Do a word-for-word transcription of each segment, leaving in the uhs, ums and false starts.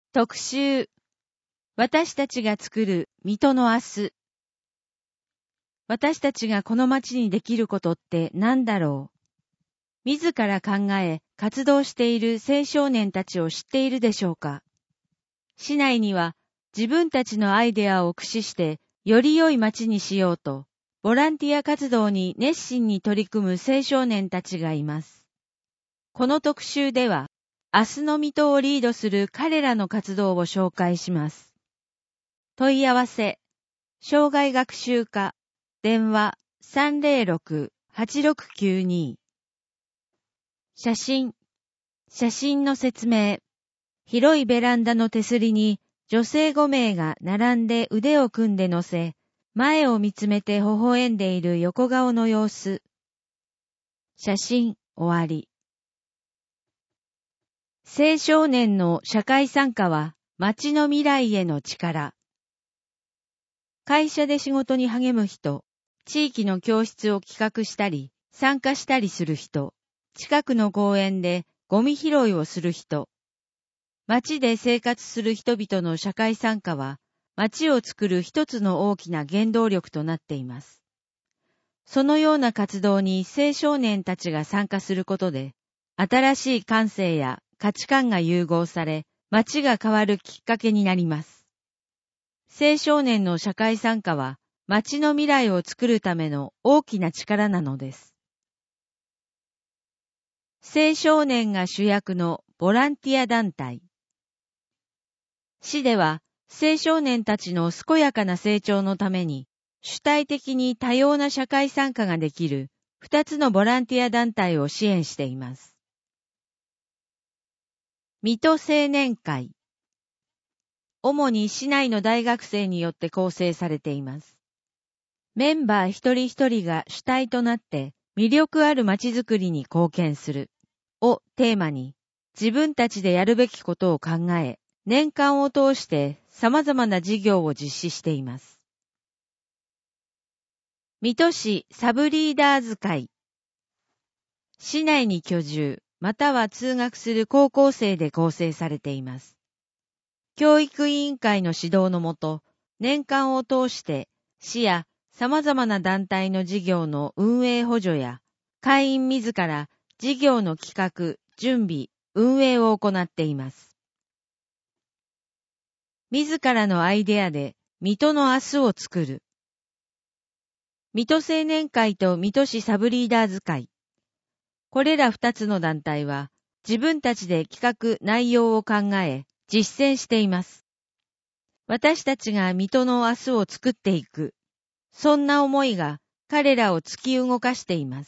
特集。私たちが作る水戸の明日。私たちがこの町にできることって何だろう。自ら考え、活動している青少年たちを知っているでしょうか。市内には自分たちのアイデアを駆使して、より良い町にしようと、ボランティア活動に熱心に取り組む青少年たちがいます。この特集では、明日の水戸をリードする彼らの活動を紹介します。問い合わせ、生涯学習課、電話 さんぜろろく はちろくきゅうに。写真、写真の説明。広いベランダの手すりに女性ごめいが並んで腕を組んで乗せ、前を見つめて微笑んでいる横顔の様子。写真終わり。青少年の社会参加は町の未来への力。会社で仕事に励む人、地域の教室を企画したり、参加したりする人、近くの公園でゴミ拾いをする人、町で生活する人々の社会参加は、町を作る一つの大きな原動力となっています。そのような活動に青少年たちが参加することで、新しい感性や価値観が融合され、町が変わるきっかけになります。青少年の社会参加は、町の未来を作るための大きな力なのです。青少年が主役のボランティア団体。市では、青少年たちの健やかな成長のために、主体的に多様な社会参加ができる二つのボランティア団体を支援しています。水戸青年会。主に市内の大学生によって構成されています。メンバー一人一人が主体となって魅力ある街づくりに貢献するをテーマに自分たちでやるべきことを考え、年間を通して様々な事業を実施しています。水戸市サブリーダーズ会。市内に居住または通学する高校生で構成されています。教育委員会の指導のもと、年間を通して市や様々な団体の事業の運営補助や会員自ら事業の企画、準備、運営を行っています。自らのアイデアで水戸の明日を作る。水戸青年会と水戸市サブリーダーズ会。これら二つの団体は自分たちで企画、内容を考え、実践しています。私たちが水戸の明日を作っていく。そんな思いが彼らを突き動かしています。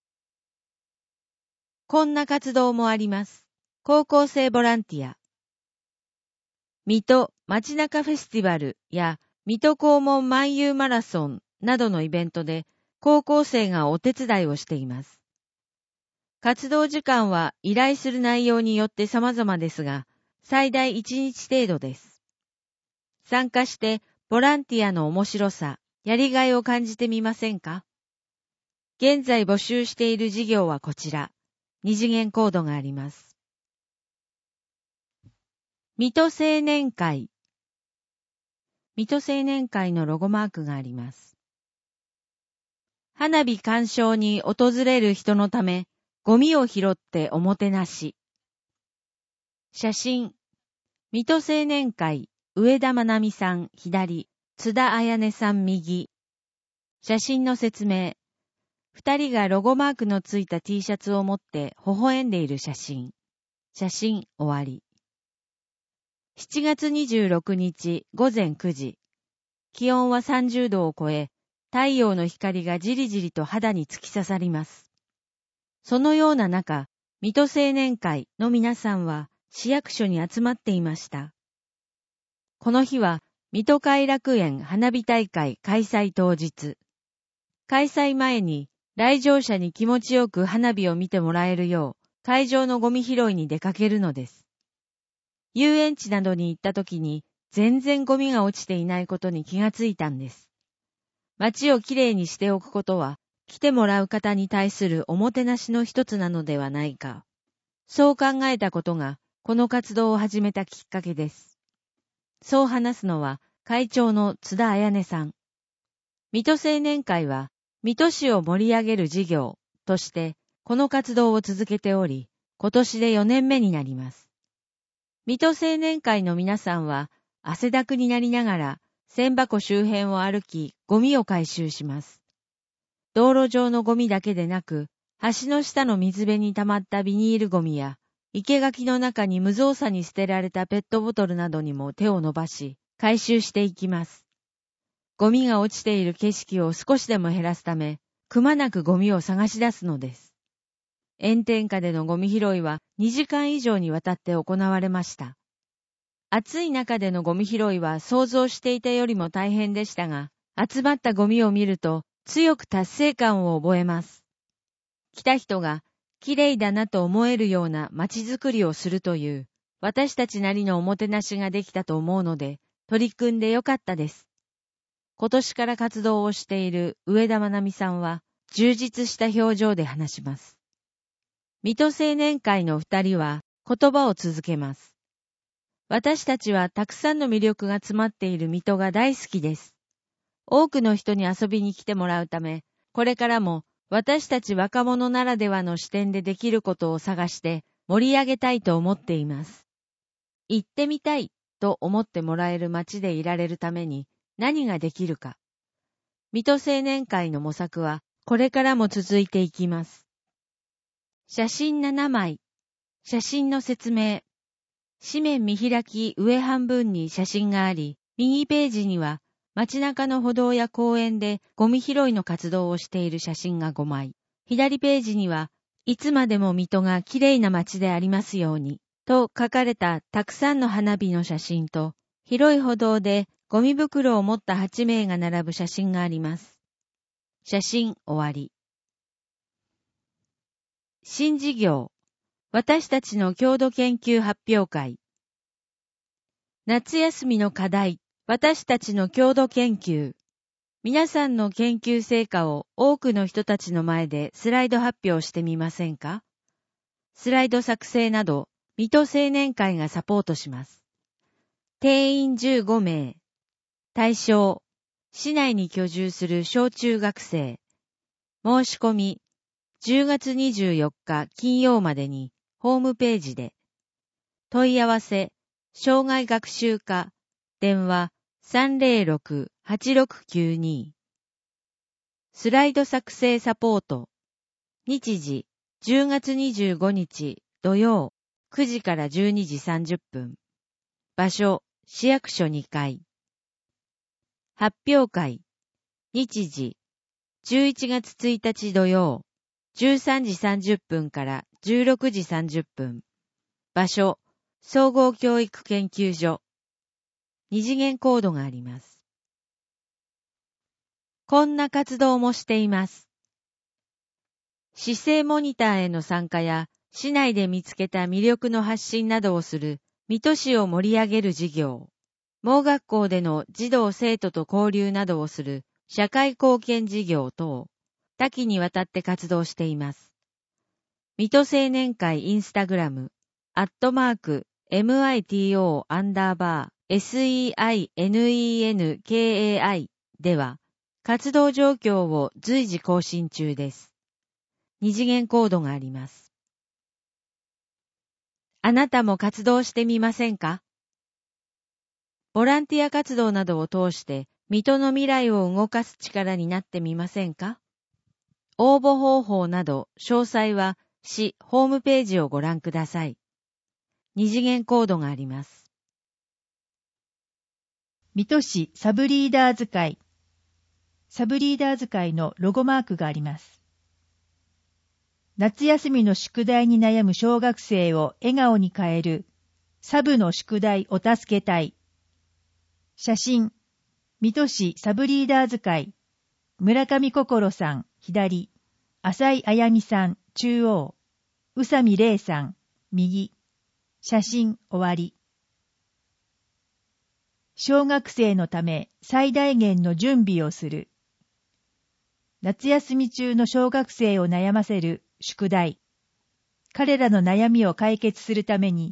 こんな活動もあります。高校生ボランティア。水戸街中フェスティバルや水戸黄門漫遊マラソンなどのイベントで高校生がお手伝いをしています。活動時間は依頼する内容によって様々ですが、最大いちにち程度です。参加してボランティアの面白さ、やりがいを感じてみませんか？現在募集している事業はこちら。二次元コードがあります。水戸青年会。水戸青年会のロゴマークがあります。花火鑑賞に訪れる人のため、ゴミを拾っておもてなし。写真。水戸青年会、上田まなみさん左、津田彩音さん右。写真の説明。二人がロゴマークのついた T シャツを持って微笑んでいる写真。写真終わり。しちがつにじゅうろくにちごぜんくじ。気温はさんじゅうどを超え、太陽の光がじりじりと肌に突き刺さります。そのような中、水戸青年会の皆さんは市役所に集まっていました。この日は、水戸偕楽園花火大会開催当日。開催前に来場者に気持ちよく花火を見てもらえるよう、会場のゴミ拾いに出かけるのです。遊園地などに行った時に、全然ゴミが落ちていないことに気がついたんです。街をきれいにしておくことは、来てもらう方に対するおもてなしの一つなのではないか。そう考えたことが、 この活動を始めたきっかけです。そう話すのは会長の津田彩音さん。水戸青年会は水戸市を盛り上げる事業としてこの活動を続けており、今年でよねんめになります。水戸青年会の皆さんは汗だくになりながら千箱周辺を歩きゴミを回収します。道路上のゴミだけでなく、橋の下の水辺に溜まったビニールゴミや生垣の中に無造作に捨てられたペットボトルなどにも手を伸ばし回収していきます。ゴミが落ちている景色を少しでも減らすため、くまなくゴミを探し出すのです。炎天下でのゴミ拾いはにじかん以上にわたって行われました。暑い中でのゴミ拾いは想像していたよりも大変でしたが、集まったゴミを見ると強く達成感を覚えます。来た人がきれいだなと思えるような街づくりをするという私たちなりのおもてなしができたと思うので取り組んでよかったです。今年から活動をしている上田愛美さんは充実した表情で話します。水戸青年会の二人は言葉を続けます。私たちはたくさんの魅力が詰まっている水戸が大好きです。多くの人に遊びに来てもらうため、これからも私たち若者ならではの視点でできることを探して盛り上げたいと思っています。行ってみたいと思ってもらえる街でいられるために何ができるか。水戸青年会の模索はこれからも続いていきます。写真ななまい。写真の説明。紙面見開き上半分に写真があり、右ページには街中の歩道や公園でゴミ拾いの活動をしている写真がごまい。左ページにはいつまでも水戸がきれいな街でありますようにと書かれたたくさんの花火の写真と、広い歩道でゴミ袋を持ったはちめいが並ぶ写真があります。写真終わり。新事業。私たちの郷土研究発表会。夏休みの課題。私たちの郷土研究。皆さんの研究成果を多くの人たちの前でスライド発表してみませんか？スライド作成など、水戸青年会がサポートします。定員じゅうごめい。対象。市内に居住する小中学生。申し込み。じゅうがつにじゅうよっか金曜までにホームページで。問い合わせ。障害学習課。電話 さんぜろろく はちろくきゅうに。スライド作成サポート。日時じゅうがつにじゅうごにち土曜くじからじゅうにじさんじゅっぷん。場所市役所にかい。発表会。日時じゅういちがつついたち土曜じゅうさんじさんじゅっぷんからじゅうろくじさんじゅっぷん。場所総合教育研究所。二次元コードがあります。こんな活動もしています。市政モニターへの参加や、市内で見つけた魅力の発信などをする、水戸市を盛り上げる事業。盲学校での児童生徒と交流などをする、社会貢献事業等、多岐にわたって活動しています。水戸青年会インスタグラム、アットマーク、ミト アンダーバー、SEINENKAI では、活動状況を随時更新中です。二次元コードがあります。あなたも活動してみませんか？ボランティア活動などを通して、水戸の未来を動かす力になってみませんか？応募方法など、詳細は市ホームページをご覧ください。二次元コードがあります。 水戸市サブリーダーズ会。サブリーダーズ会のロゴマークがあります。夏休みの宿題に悩む小学生を笑顔に変えるサブの宿題お助け隊。写真、水戸市サブリーダーズ会。村上心さん、左。浅井あやみさん、中央。宇佐美玲さん、右。写真終わり。小学生のため最大限の準備をする。夏休み中の小学生を悩ませる宿題。彼らの悩みを解決するために、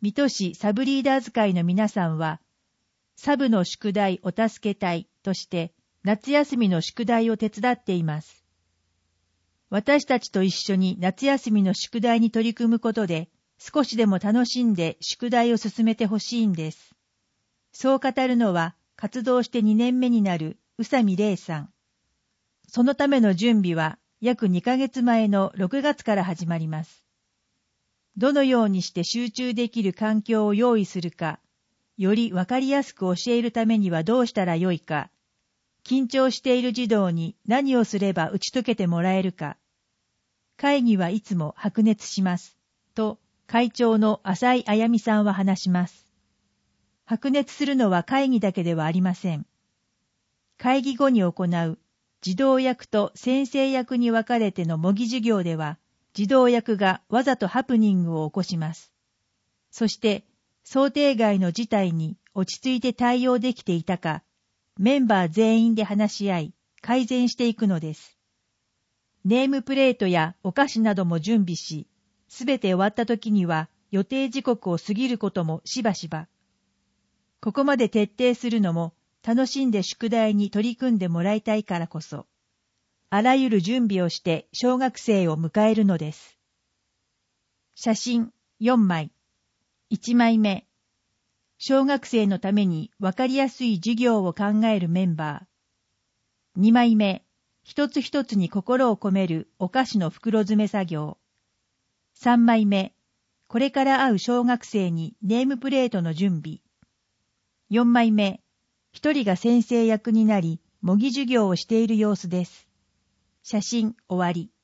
水戸市サブリーダーズ会の皆さんは、サブの宿題お助け隊として夏休みの宿題を手伝っています。私たちと一緒に夏休みの宿題に取り組むことで、少しでも楽しんで宿題を進めてほしいんです。そう語るのは、活動してにねんめになる宇佐美玲さん。そのための準備は約にかげつまえのろくがつから始まります。どのようにして集中できる環境を用意するか、よりわかりやすく教えるためにはどうしたらよいか、緊張している児童に何をすれば打ち解けてもらえるか、会議はいつも白熱します、と会長の浅井あやみさんは話します。白熱するのは会議だけではありません。会議後に行う児童役と先生役に分かれての模擬授業では、児童役がわざとハプニングを起こします。そして、想定外の事態に落ち着いて対応できていたか、メンバー全員で話し合い、改善していくのです。ネームプレートやお菓子なども準備し、すべて終わった時には予定時刻を過ぎることもしばしば。ここまで徹底するのも楽しんで宿題に取り組んでもらいたいからこそ、あらゆる準備をして小学生を迎えるのです。写真よんまい。いちまいめ。小学生のためにわかりやすい授業を考えるメンバー。にまいめ。一つ一つに心を込めるお菓子の袋詰め作業。さんまいめ。これから会う小学生にネームプレートの準備。よんまいめ。一人が先生役になり、模擬授業をしている様子です。写真終わり。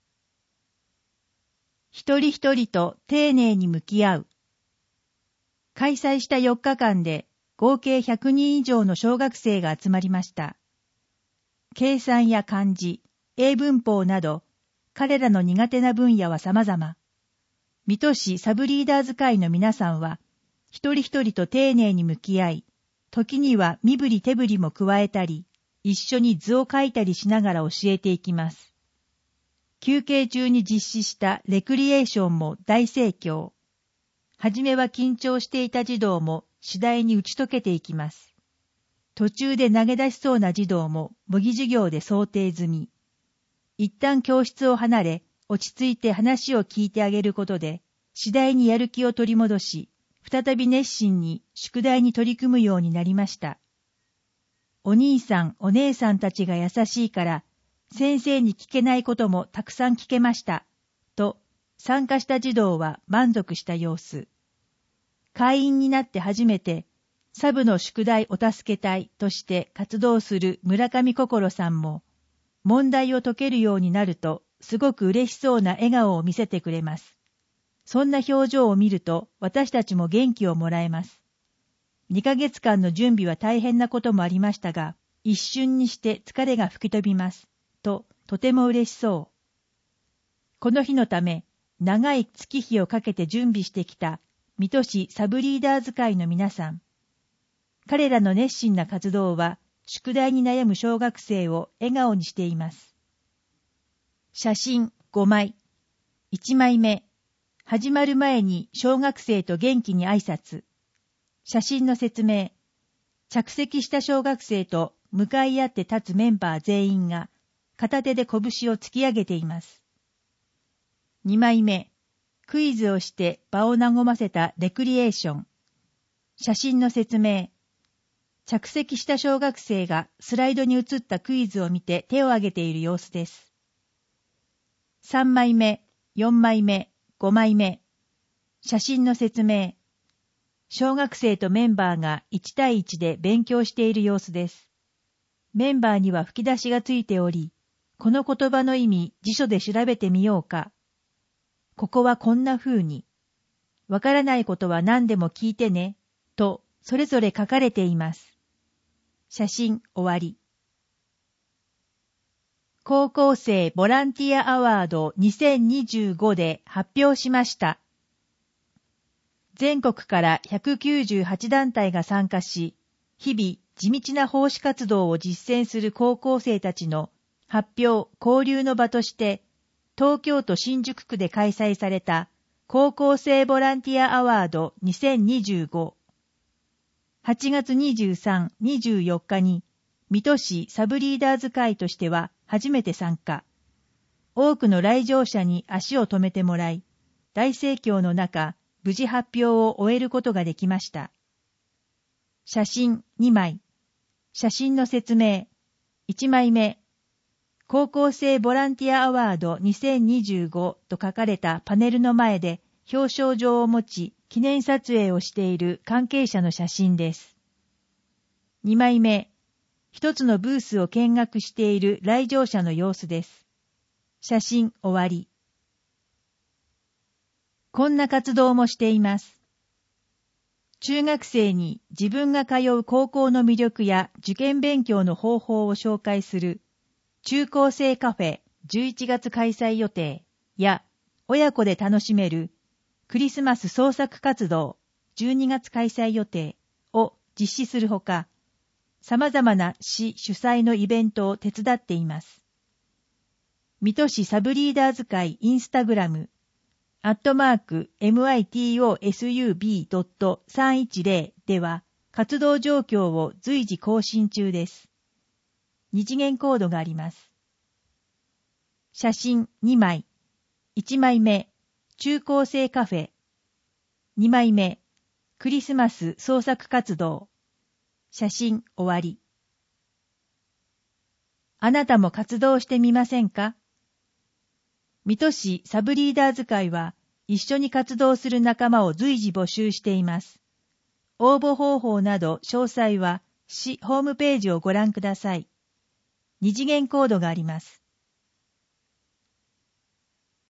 一人一人と丁寧に向き合う。開催したよっかかんで合計ひゃくにん以上の小学生が集まりました。計算や漢字、英文法など、彼らの苦手な分野は様々。水戸市サブリーダーズ会の皆さんは、一人一人と丁寧に向き合い、時には身振り手振りも加えたり、一緒に図を描いたりしながら教えていきます。休憩中に実施したレクリエーションも大盛況。はじめは緊張していた児童も次第に打ち解けていきます。途中で投げ出しそうな児童も模擬授業で想定済み。一旦教室を離れ、落ち着いて話を聞いてあげることで、次第にやる気を取り戻し、再び熱心に宿題に取り組むようになりました。お兄さん、お姉さんたちが優しいから、先生に聞けないこともたくさん聞けました。と、参加した児童は満足した様子。会員になって初めて、サブの宿題お助け隊として活動する村上心さんも、問題を解けるようになると、すごく嬉しそうな笑顔を見せてくれます。そんな表情を見ると、私たちも元気をもらえます。にかげつかんの準備は大変なこともありましたが、一瞬にして疲れが吹き飛びます。と、とても嬉しそう。この日のため、長い月日をかけて準備してきた、水戸市サブリーダーズ会の皆さん。彼らの熱心な活動は、宿題に悩む小学生を笑顔にしています。写真ごまい。いちまいめ。始まる前に小学生と元気に挨拶。写真の説明。着席した小学生と向かい合って立つメンバー全員が片手で拳を突き上げています。にまいめ。クイズをして場を和ませたレクリエーション。写真の説明。着席した小学生がスライドに映ったクイズを見て手を挙げている様子です。さんまいめ、よんまいめ、ごまいめ。写真の説明。小学生とメンバーがいちたいいちで勉強している様子です。メンバーには吹き出しがついており、この言葉の意味、辞書で調べてみようか。ここはこんな風に。わからないことは何でも聞いてね、とそれぞれ書かれています。写真終わり。高校生ボランティアアワードにせんにじゅうごで発表しました。全国からひゃくきゅうじゅうはちだんたいが参加し、日々地道な奉仕活動を実践する高校生たちの発表・交流の場として、東京都新宿区で開催された高校生ボランティアアワードにせんにじゅうご。はちがつにじゅうさん、にじゅうよっかに、水戸市サブリーダーズ会としては初めて参加。多くの来場者に足を止めてもらい、大盛況の中、無事発表を終えることができました。写真にまい。写真の説明。いちまいめ。高校生ボランティアアワードにせんにじゅうごと書かれたパネルの前で表彰状を持ち記念撮影をしている関係者の写真です。にまいめ。一つのブースを見学している来場者の様子です。写真終わり。こんな活動もしています。中学生に自分が通う高校の魅力や受験勉強の方法を紹介する中高生カフェじゅういちがつ開催予定や親子で楽しめるクリスマス創作活動じゅうにがつ開催予定を実施するほか、様々な市主催のイベントを手伝っています。水戸市サブリーダーズ会インスタグラムアットマーク ミトスブ ドットさんいちゼロ では活動状況を随時更新中です。二次元コードがあります。写真にまい。いちまいめ、中高生カフェ。にまいめ、クリスマス創作活動。写真終わり。あなたも活動してみませんか？水戸市サブリーダーズ会は一緒に活動する仲間を随時募集しています。応募方法など詳細は市ホームページをご覧ください。二次元コードがあります。